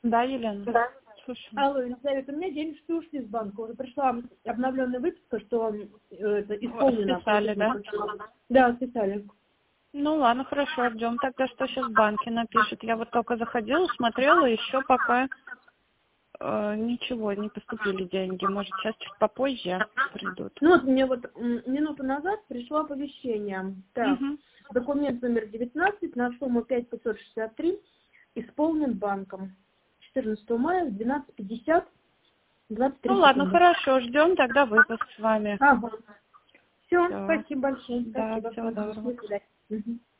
Да, Елена? Да. Слушай. Алло, Елизавета, у меня денежки ушли из банка. Уже пришла обновленная выписка, что это исполнено. Списали, да? Да, списали. Ну ладно, хорошо, ждем тогда, что сейчас в банке напишет. Я вот только заходила, смотрела, еще пока ничего, не поступили деньги. Может, сейчас чуть попозже придут. Ну вот мне вот минуту назад пришло оповещение. Так, Угу. документ номер 19 на сумму 5563 исполнен банком. 14 мая в 12:50, 23 Ну ладно, секунды. хорошо, ждем тогда выпуск с вами. Ага. Все, Все. спасибо большое. Да, Спасибо. всего доброго. До свидания. Мгм.